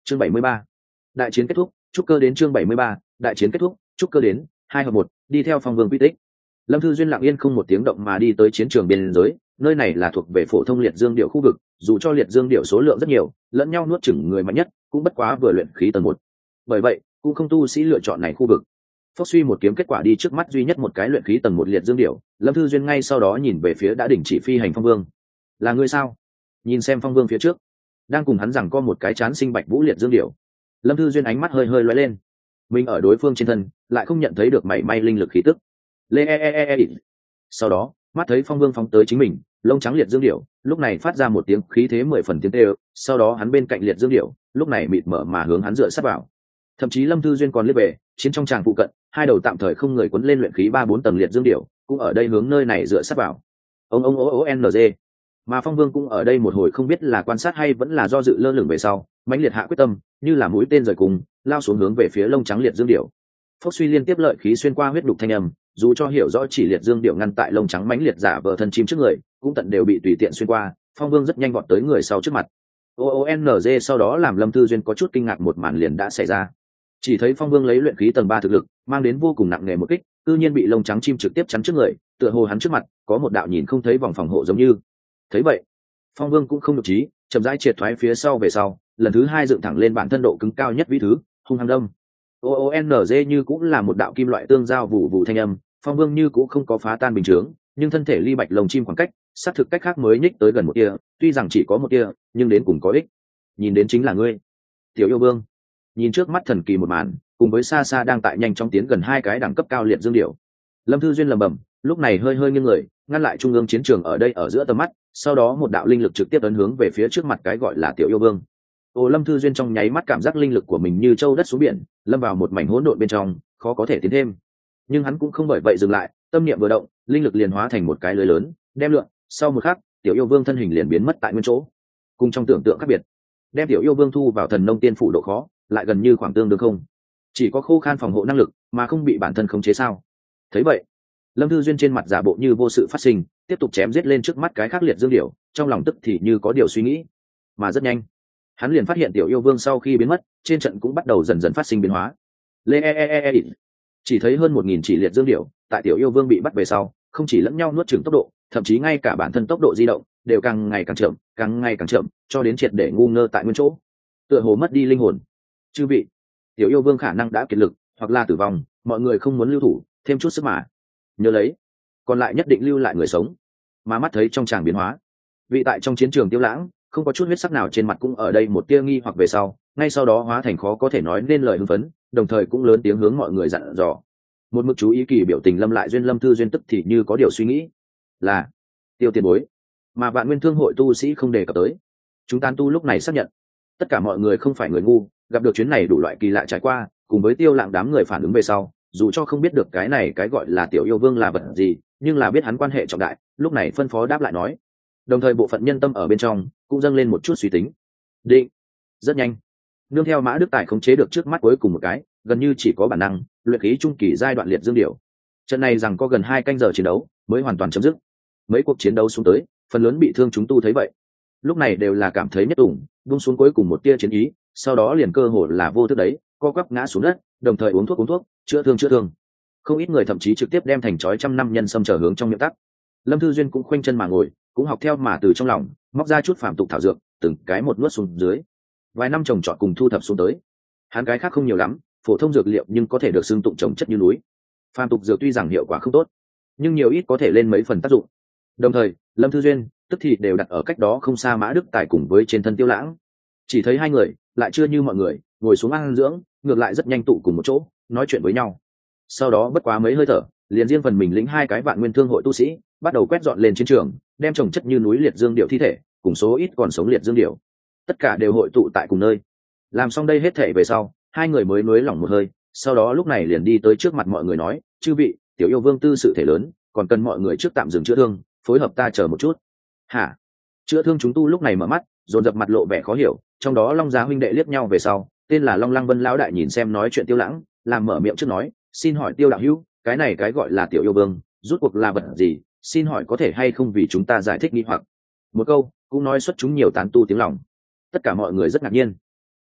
Chương 73. Đại chiến kết thúc, trúc cơ đến. Chương 73. Đại chiến kết thúc, trúc cơ đến. 2-1, đi theo Phong Vương quy tích. Lâm Thư Duyên lặng yên không một tiếng động mà đi tới chiến trường biên giới, nơi này là thuộc về phổ thông liệt dương điệu khu vực, dù cho liệt dương điệu số lượng rất nhiều, lẫn nhau nuốt chửng người mạnh nhất, cũng bất quá vừa luyện khí tầng 1. Bởi vậy, cũng không tu sĩ lựa chọn này khu vực. Phốc suy một kiếm kết quả đi trước mắt duy nhất một cái luyện khí tầng 1 liệt dương điệu, Lâm Thư Duyên ngay sau đó nhìn về phía đã đỉnh chỉ phi hành Phong Vương. Là ngươi sao? Nhìn xem Phong Vương phía trước, đang cùng hắn rằng có một cái chán sinh bạch vũ liệt dương điệu. Lâm Thư Duyên ánh mắt hơi hơi lóe lên. Mình ở đối phương trên thân, lại không nhận thấy được mảy may linh lực khí tức. Sau đó, mắt thấy Phong Vương phóng tới chính mình, lông trắng liệt dương điệu, lúc này phát ra một tiếng khí thế 10 phần tiếng tê. Sau đó hắn bên cạnh liệt dương điệu, lúc này mịt mở mà hướng hắn dựa sát vào. Thậm chí Lâm Thư Duyên còn liếc về, chiến trong tràng phụ cận, hai đầu tạm thời không người quấn lên luyện khí 3-4 tầng liệt dương điệu, cũng ở đây hướng nơi này dựa sát vào. Ông mà Phong Vương cũng ở đây một hồi không biết là quan sát hay vẫn là do dự lơ lửng về sau, mãnh liệt hạ quyết tâm, như là mũi tên rời cùng, lao xuống hướng về phía lông trắng liệt dương điệu. Phốc suy liên tiếp lợi khí xuyên qua huyết đục thanh âm, dù cho hiểu rõ chỉ liệt dương điệu ngăn tại lông trắng mãnh liệt giả vờ thân chim trước người, cũng tận đều bị tùy tiện xuyên qua. Phong Vương rất nhanh vọt tới người sau trước mặt. Sau đó làm Lâm Thư Duyên có chút kinh ngạc, một màn liền đã xảy ra. Chỉ thấy Phong Vương lấy luyện khí tầng 3 thực lực, mang đến vô cùng nặng nề một kích, tự nhiên bị lông trắng chim trực tiếp chắn trước người, tựa hồ hắn trước mặt có một đạo nhìn không thấy vòng phòng hộ giống như. Thấy vậy, Phong Vương cũng không nhục trí, chậm rãi triệt thoái phía sau về sau, lần thứ hai dựng thẳng lên bản thân độ cứng cao nhất vĩ thứ, hung hăng đâm. Như cũng là một đạo kim loại tương giao vụ vụ thanh âm, Phong Vương như cũng không có phá tan bình chướng, nhưng thân thể ly bạch lồng chim khoảng cách, xác thực cách khác mới nhích tới gần một tia, tuy rằng chỉ có một tia, nhưng đến cùng có ích. Nhìn đến chính là ngươi, Tiểu Yêu Vương. Nhìn trước mắt thần kỳ một màn, cùng với xa xa đang tại nhanh chóng tiến gần hai cái đẳng cấp cao liệt dương điệu, Lâm Thư Duyên lẩm bẩm, lúc này hơi hơi nghiêng người, ngăn lại trung ương chiến trường ở đây ở giữa tầm mắt, sau đó một đạo linh lực trực tiếp ấn hướng về phía trước mặt cái gọi là Tiểu Yêu Vương. Lâm Thư Duyên trong nháy mắt cảm giác linh lực của mình như châu đất xuống biển, lâm vào một mảnh hỗn độn bên trong, khó có thể tiến thêm. Nhưng hắn cũng không bởi vậy dừng lại, tâm niệm vừa động, linh lực liền hóa thành một cái lưới lớn, đem lượn. Sau một khắc, Tiểu Yêu Vương thân hình liền biến mất tại nguyên chỗ. Cùng trong tưởng tượng khác biệt, đem Tiểu Yêu Vương thu vào thần nông tiên phủ độ khó, lại gần như khoảng tương đương không. Chỉ có khô khan phòng hộ năng lực, mà không bị bản thân khống chế sao? Thấy vậy, Lâm Thư Duyên trên mặt giả bộ như vô sự phát sinh, tiếp tục chém giết lên trước mắt cái khác liệt dương điểu, trong lòng tức thì như có điều suy nghĩ. Mà rất nhanh, hắn liền phát hiện Tiểu Yêu Vương sau khi biến mất, trên trận cũng bắt đầu dần dần phát sinh biến hóa. Chỉ thấy hơn 1000 chỉ liệt dương điểu, tại Tiểu Yêu Vương bị bắt về sau, không chỉ lẫn nhau nuốt chửng tốc độ, thậm chí ngay cả bản thân tốc độ di động đều càng ngày càng chậm, cho đến triệt để ngu ngơ tại nguyên chỗ, tựa hồ mất đi linh hồn. Chư vị, Tiểu Yêu Vương khả năng đã kiệt lực, hoặc là tử vong, mọi người không muốn lưu thủ, thêm chút sức mà. Nhớ lấy, còn lại nhất định lưu lại người sống. Mà mắt thấy trong tràng biến hóa, vị tại trong chiến trường Tiêu Lãng, không có chút huyết sắc nào trên mặt cũng ở đây một tia nghi hoặc về sau, ngay sau đó hóa thành khó có thể nói nên lời hưng phấn, đồng thời cũng lớn tiếng hướng mọi người dặn dò. Một mực chú ý kỳ biểu tình Lâm lại duyên Lâm Thư Duyên tức thì như có điều suy nghĩ, là Tiêu tiền bối, mà Vạn Nguyên Thương hội tu sĩ không đề cập tới. Chúng tán tu lúc này xác nhận, tất cả mọi người không phải người ngu, gặp được chuyến này đủ loại kỳ lạ trải qua, cùng với Tiêu Lãng đám người phản ứng về sau, dù cho không biết được cái này cái gọi là Tiểu Yêu Vương là vật gì, nhưng là biết hắn quan hệ trọng đại, lúc này phân phó đáp lại nói. Đồng thời bộ phận nhân tâm ở bên trong cũng dâng lên một chút suy tính. Định. Rất nhanh, nương theo Mã Đức Tài khống chế được trước mắt cuối cùng một cái, gần như chỉ có bản năng luyện khí trung kỳ giai đoạn liệt dương điểu. Trận này rằng có gần 2 canh giờ chiến đấu mới hoàn toàn chấm dứt. Mấy cuộc chiến đấu xuống tới, phần lớn bị thương chúng tu thấy vậy, lúc này đều là cảm thấy nhất tủng, buông xuống cuối cùng một tia chiến ý, sau đó liền cơ hồ là vô thức đấy, co quắp ngã xuống đất, đồng thời uống thuốc, chữa thương. Không ít người thậm chí trực tiếp đem thành chói trăm năm nhân sâm trở hướng trong miệng tắc. Lâm Thư Duyên cũng khoanh chân mà ngồi, cũng học theo mà từ trong lòng móc ra chút phàm tục thảo dược, từng cái một nuốt xuống dưới. Vài năm trồng trọt cùng thu thập xuống tới, hắn cái khác không nhiều lắm, phổ thông dược liệu nhưng có thể được xưng tụng trồng chất như núi. Phàm tục dược tuy rằng hiệu quả không tốt, nhưng nhiều ít có thể lên mấy phần tác dụng. Đồng thời, Lâm Thư Duyên tức thì đều đặt ở cách đó không xa Mã Đức Tài cùng với trên thân Tiêu Lãng. Chỉ thấy hai người lại chưa như mọi người ngồi xuống ăn dưỡng, ngược lại rất nhanh tụ cùng một chỗ nói chuyện với nhau. Sau đó bất quá mấy hơi thở, liền riêng phần mình lĩnh 2 cái Vạn Nguyên Thương hội tu sĩ bắt đầu quét dọn lên chiến trường, đem trồng chất như núi liệt dương điểu thi thể cùng số ít còn sống liệt dương điểu, tất cả đều hội tụ tại cùng nơi. Làm xong đây hết thể về sau, hai người mới nuối lỏng một hơi, sau đó lúc này liền đi tới trước mặt mọi người nói: chư vị, Tiểu Yêu Vương tư sự thể lớn, còn cần mọi người trước tạm dừng chữa thương, phối hợp ta chờ một chút. Hả? Chữa thương chúng tu lúc này mở mắt, dồn dập mặt lộ vẻ khó hiểu, trong đó Long Giá huynh đệ liếc nhau về sau, tên là Long Lăng Vân lão đại nhìn xem nói chuyện Tiêu Lãng, làm mở miệng trước nói: xin hỏi Tiêu đạo hữu, cái này cái gọi là Tiểu Yêu Vương rút cuộc là vật gì, xin hỏi có thể hay không vì chúng ta giải thích nghi hoặc. Một câu cũng nói xuất chúng nhiều tán tu tiếng lòng. Tất cả mọi người rất ngạc nhiên.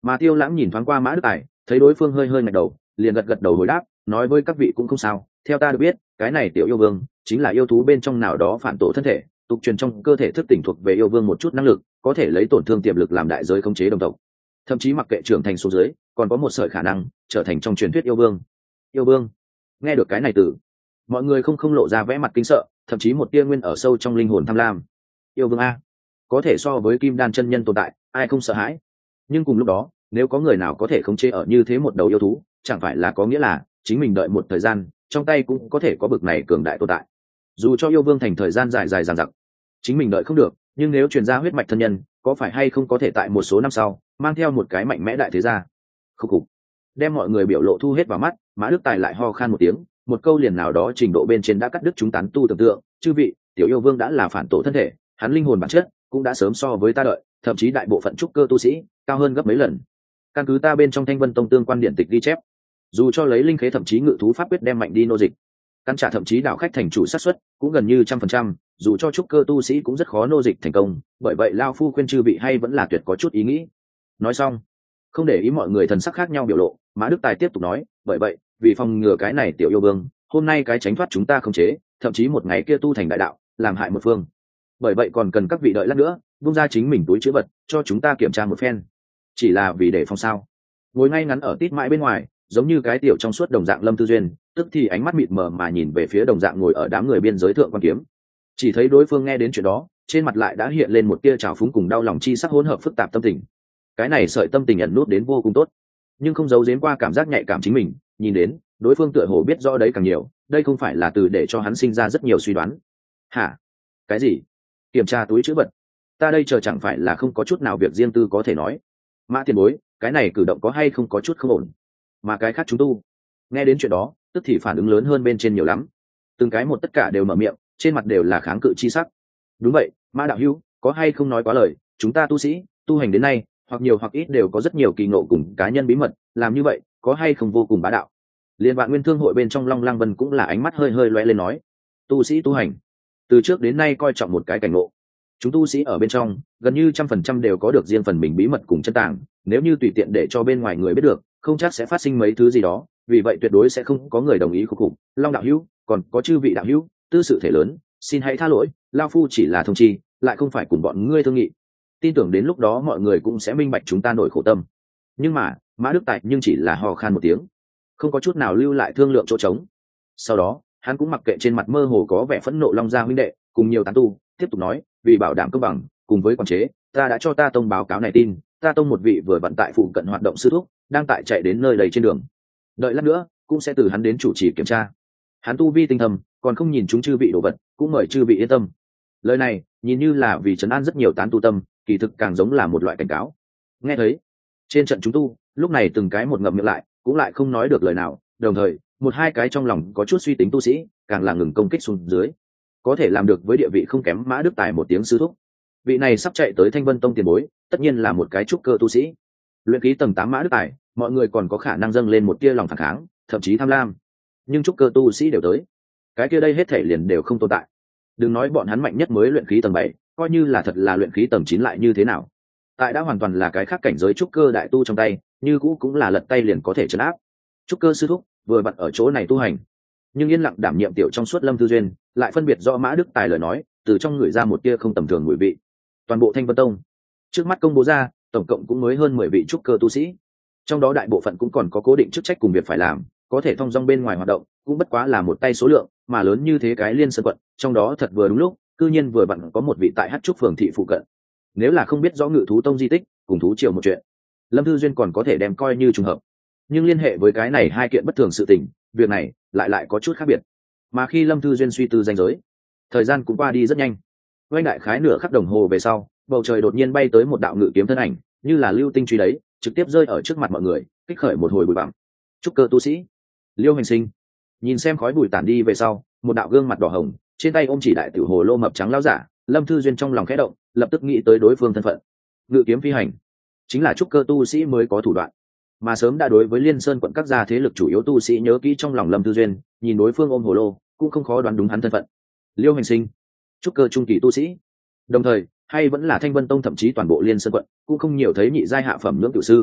Mà Tiêu Lãng nhìn thoáng qua Mã Đức Tài, thấy đối phương hơi hơi ngẩng đầu, liền gật gật đầu hồi đáp, nói với các vị cũng không sao, theo ta được biết, cái này tiểu yêu vương chính là yêu thú bên trong nào đó phản tổ thân thể, tục truyền trong cơ thể thức tỉnh thuộc về yêu vương một chút năng lực, có thể lấy tổn thương tiềm lực làm đại giới khống chế đồng tộc, thậm chí mặc kệ trưởng thành số dưới, còn có một sợi khả năng trở thành trong truyền thuyết yêu vương. Yêu vương, nghe được cái này từ, mọi người không lộ ra vẻ mặt kinh sợ, thậm chí một tia nguyên ở sâu trong linh hồn tham lam. Yêu vương a, có thể so với kim đan chân nhân tồn tại, ai không sợ hãi. Nhưng cùng lúc đó, nếu có người nào có thể khống chế ở như thế một đầu yêu thú, chẳng phải là có nghĩa là chính mình đợi một thời gian, trong tay cũng có thể có bực này cường đại tồn tại. Dù cho yêu vương thành thời gian dài dài dằng dặc, chính mình đợi không được, nhưng nếu truyền ra huyết mạch thân nhân, có phải hay không có thể tại một số năm sau mang theo một cái mạnh mẽ đại thế gia. Khúc cục đem mọi người biểu lộ thu hết vào mắt, Mã Đức Tài lại ho khan một tiếng, một câu liền nào đó trình độ bên trên đã cắt đứt chúng tán tu tưởng tượng. Chư vị, tiểu yêu vương đã là phản tổ thân thể, hắn linh hồn bản chất cũng đã sớm so với ta đợi, thậm chí đại bộ phận trúc cơ tu sĩ cao hơn gấp mấy lần. Căn cứ ta bên trong Thanh Vân Tông tương quan điện tịch ghi chép, dù cho lấy linh khế thậm chí ngự thú pháp quyết đem mạnh đi nô dịch, căn trả thậm chí đảo khách thành chủ xác suất cũng gần như 100%, dù cho trúc cơ tu sĩ cũng rất khó nô dịch thành công. Bởi vậy lao phu khuyên chư vị hay vẫn là tuyệt có chút ý nghĩ. Nói xong, không để ý mọi người thần sắc khác nhau biểu lộ, Mã Đức Tài tiếp tục nói, bởi vậy vì phòng ngừa cái này tiểu yêu vương hôm nay cái tránh thoát chúng ta không chế, thậm chí một ngày kia tu thành đại đạo làm hại một phương, bởi vậy còn cần các vị đợi lát nữa vung ra chính mình túi chữ vật cho chúng ta kiểm tra một phen, chỉ là vì để phòng sao. Ngồi ngay ngắn ở tít mãi bên ngoài, giống như cái tiểu trong suốt đồng dạng Lâm Tư Duyên tức thì ánh mắt mịt mờ mà nhìn về phía đồng dạng ngồi ở đám người biên giới thượng quan kiếm. Chỉ thấy đối phương nghe đến chuyện đó, trên mặt lại đã hiện lên một tia trào phúng cùng đau lòng chi sắc hỗn hợp phức tạp tâm tình. Cái này sợi tâm tình ẩn nút đến vô cùng tốt, nhưng không giấu giếm qua cảm giác nhạy cảm chính mình, nhìn đến đối phương tựa hồ biết rõ đấy càng nhiều, đây không phải là từ để cho hắn sinh ra rất nhiều suy đoán. Hả? Cái gì? Kiểm tra túi chữ vật? Ta đây chờ chẳng phải là không có chút nào việc riêng tư có thể nói. Mã tiền bối, cái này cử động có hay không có chút không ổn? Mà cái khác chúng tu nghe đến chuyện đó, tức thì phản ứng lớn hơn bên trên nhiều lắm, từng cái một tất cả đều mở miệng, trên mặt đều là kháng cự chi sắc. Đúng vậy, Mã đạo hữu, có hay không nói quá lời, chúng ta tu sĩ tu hành đến nay, hoặc nhiều hoặc ít đều có rất nhiều kỳ ngộ cùng cá nhân bí mật, làm như vậy có hay không vô cùng bá đạo. Liên Vạn Nguyên Thương hội bên trong Long Lăng Vân cũng là ánh mắt hơi hơi lóe lên nói, tu sĩ tu hành từ trước đến nay coi trọng một cái cảnh ngộ, chúng tu sĩ ở bên trong gần như 100% đều có được riêng phần mình bí mật cùng chân tàng, nếu như tùy tiện để cho bên ngoài người biết được, không chắc sẽ phát sinh mấy thứ gì đó, vì vậy tuyệt đối sẽ không có người đồng ý khúc khục. Long đạo hữu, còn có chư vị đạo hữu, tư sự thể lớn, xin hãy tha lỗi, lao phu chỉ là thông chi, lại không phải cùng bọn ngươi thương nghị, tin tưởng đến lúc đó mọi người cũng sẽ minh bạch chúng ta nổi khổ tâm. Nhưng mà Mã Đức Tài nhưng chỉ là hò khan một tiếng, không có chút nào lưu lại thương lượng chỗ trống. Sau đó hắn cũng mặc kệ trên mặt mơ hồ có vẻ phẫn nộ Long gia huynh đệ cùng nhiều tán tu, tiếp tục nói, vì bảo đảm công bằng cùng với quản chế, ta đã cho ta tông báo cáo này tin, ta tông một vị vừa vận tại phụ cận hoạt động sư thúc đang tại chạy đến nơi đầy trên đường, đợi lát nữa cũng sẽ từ hắn đến chủ trì kiểm tra. Hắn tu vi tinh thầm, còn không nhìn chúng chư vị đồ vật, cũng mời chư vị yên tâm. Lời này nhìn như là vì trấn an rất nhiều tán tu tâm, kỳ thực càng giống là một loại cảnh cáo. Nghe thấy trên trận chúng tu lúc này từng cái một ngậm miệng lại, cũng lại không nói được lời nào, đồng thời một hai cái trong lòng có chút suy tính tu sĩ càng là ngừng công kích xuống dưới. Có thể làm được với địa vị không kém Mã Đức Tài một tiếng sư thúc, vị này sắp chạy tới Thanh Vân Tông tiền bối, tất nhiên là một cái trúc cơ tu sĩ. Luyện khí tầng 8 Mã Đức Tài, mọi người còn có khả năng dâng lên một tia lòng phản kháng, thậm chí tham lam, nhưng trúc cơ tu sĩ đều tới, cái kia đây hết thể liền đều không tồn tại. Đừng nói bọn hắn mạnh nhất mới luyện khí tầng 7, coi như là thật là luyện khí tầng 9 lại như thế nào, tại đã hoàn toàn là cái khác cảnh giới trúc cơ đại tu trong tay, như cũ cũng là lật tay liền có thể trấn áp. Trúc cơ sư thúc vừa vặn ở chỗ này tu hành, nhưng yên lặng đảm nhiệm tiểu trong suốt Lâm Tư Duyên lại phân biệt do Mã Đức Tài lời nói, từ trong người ra một tia không tầm thường mùi vị. Toàn bộ Thanh Vân Tông trước mắt công bố ra, tổng cộng cũng mới hơn 10 vị trúc cơ tu sĩ, trong đó đại bộ phận cũng còn có cố định chức trách cùng việc phải làm, có thể thông dong bên ngoài hoạt động cũng bất quá là một tay số lượng, mà lớn như thế cái Liên Sơn quận, trong đó thật vừa đúng lúc, cư nhiên vừa vặn có một vị tại Hát Trúc phường thị phụ cận. Nếu là không biết rõ Ngự Thú Tông di tích cùng thú triều một chuyện, Lâm Thư Duyên còn có thể đem coi như trùng hợp, nhưng liên hệ với cái này hai kiện bất thường sự tình, việc này lại có chút khác biệt. Mà khi Lâm Thư Duyên suy tư danh giới, thời gian cũng qua đi rất nhanh. Quanh đại khái nửa khắc đồng hồ về sau, bầu trời đột nhiên bay tới một đạo ngự kiếm thân ảnh, như là lưu tinh truy đấy, trực tiếp rơi ở trước mặt mọi người, kích khởi một hồi bụi bặm. Trúc cơ tu sĩ Liêu Hành Sinh nhìn xem khói bụi tản đi về sau, một đạo gương mặt đỏ hồng, trên tay ôm chỉ đại tiểu hồ lô mập trắng lão giả, Lâm Thư Duyên trong lòng khẽ động, lập tức nghĩ tới đối phương thân phận. Ngự kiếm phi hành chính là trúc cơ tu sĩ mới có thủ đoạn, mà sớm đã đối với Liên Sơn quận các gia thế lực chủ yếu tu sĩ nhớ kỹ trong lòng Lâm Thư Duyên, nhìn đối phương ôm hồ lô cũng không khó đoán đúng hắn thân phận. Liêu Hành Sinh trúc cơ trung kỳ tu sĩ, đồng thời hay vẫn là Thanh Vân Tông, thậm chí toàn bộ Liên Sơn quận cũng không nhiều thấy nhị giai hạ phẩm nhưỡng tiểu sư.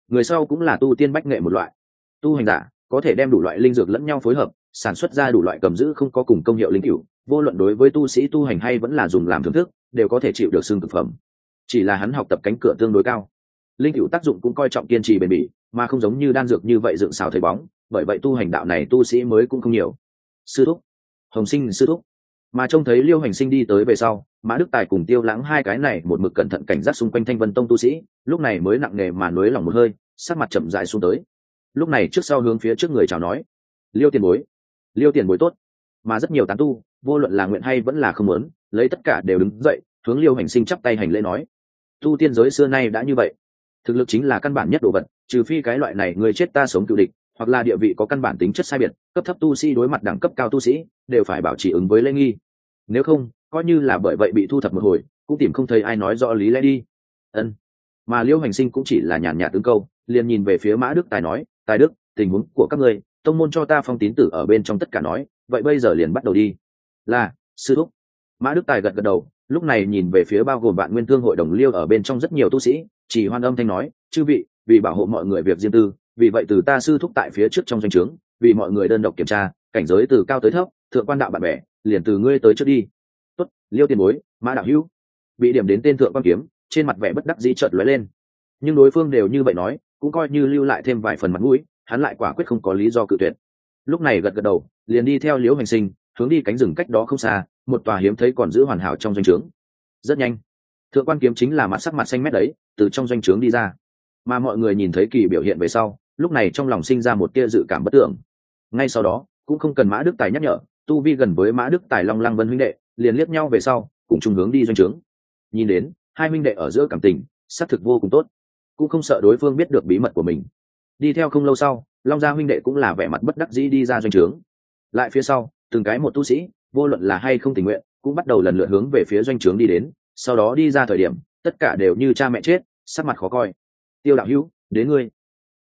người sau cũng là tu tiên bách nghệ một loại. Tu hành giả có thể đem đủ loại linh dược lẫn nhau phối hợp, sản xuất ra đủ loại cầm giữ không có cùng công hiệu linh cửu, vô luận đối với tu sĩ tu hành hay vẫn là dùng làm thưởng thức, đều có thể chịu được xương thực phẩm. Chỉ là hắn học tập cánh cửa tương đối cao, linh cửu tác dụng cũng coi trọng kiên trì bền bỉ, mà không giống như đan dược như vậy dựng xào thấy bóng, bởi vậy tu hành đạo này tu sĩ mới cũng không nhiều. Sư thúc, Hồng Sinh sư thúc. Mà trông thấy Liêu Hành Sinh đi tới về sau, Mã Đức Tài cùng Tiêu Lãng hai cái này một mực cẩn thận cảnh giác xung quanh Thanh Vân Tông tu sĩ, lúc này mới nặng nề mà nuối lòng một hơi, sắc mặt chậm rãi xuống tới. Lúc này trước sau hướng phía trước người chào nói: Liêu tiền bối, Liêu tiền bối tốt. Mà rất nhiều tán tu, vô luận là nguyện hay vẫn là không muốn, lấy tất cả đều đứng dậy, hướng Liêu Hành Sinh chắp tay hành lễ nói: tu tiên giới xưa nay đã như vậy, thực lực chính là căn bản nhất đồ vật, trừ phi cái loại này người chết ta sống cựu địch, hoặc là địa vị có căn bản tính chất sai biệt, cấp thấp tu sĩ đối mặt đẳng cấp cao tu sĩ đều phải bảo trì ứng với lễ nghi, nếu không coi như là bởi vậy bị thu thập một hồi cũng tìm không thấy ai nói rõ lý lẽ đi. Ân. Mà Liêu Hành Sinh cũng chỉ là nhàn nhạt tướng câu, liền nhìn về phía Mã Đức Tài nói: Tài Đức, tình huống của các ngươi tông môn cho ta phong tín tử ở bên trong tất cả nói, vậy bây giờ liền bắt đầu đi. Là sư thúc. Mã Đức Tài gật gật đầu, lúc này nhìn về phía bao gồm Vạn Nguyên Thương hội đồng Liêu ở bên trong rất nhiều tu sĩ, chỉ hoan âm thanh nói: chư vị, vì bảo hộ mọi người việc riêng tư, vì vậy từ ta sư thúc tại phía trước trong doanh trướng, vì mọi người đơn độc kiểm tra cảnh giới từ cao tới thấp, thượng quan đạo bạn bè liền từ ngươi tới trước đi. Tốt, Liêu tiền bối, Mã đạo hữu. Bị điểm đến tên thượng quan kiếm, trên mặt vẻ bất đắc dĩ chợt lóe lên, nhưng đối phương đều như vậy nói, cũng coi như lưu lại thêm vài phần mặt mũi, hắn lại quả quyết không có lý do cự tuyệt. Lúc này gật gật đầu, liền đi theo Liễu Hành Sinh hướng đi cánh rừng cách đó không xa, một tòa hiếm thấy còn giữ hoàn hảo trong doanh trướng. Rất nhanh, thượng quan kiếm chính là mặt sắc mặt xanh mét đấy, từ trong doanh trướng đi ra. Mà mọi người nhìn thấy kỳ biểu hiện về sau, lúc này trong lòng sinh ra một tia dự cảm bất tưởng. Ngay sau đó, cũng không cần Mã Đức Tài nhắc nhở, tu vi gần với Mã Đức Tài Long Lăng Vân huynh đệ liền liếc nhau về sau, cùng chung hướng đi doanh trướng. Nhìn đến hai huynh đệ ở giữa cảm tình xác thực vô cùng tốt, cũng không sợ đối phương biết được bí mật của mình. Đi theo không lâu sau, Long Gia huynh đệ cũng là vẻ mặt bất đắc dĩ đi ra doanh trướng. Lại phía sau, từng cái một tu sĩ, vô luận là hay không tình nguyện, cũng bắt đầu lần lượt hướng về phía doanh trướng đi đến. Sau đó đi ra thời điểm, tất cả đều như cha mẹ chết, sắc mặt khó coi. Tiêu đạo hữu, đến ngươi.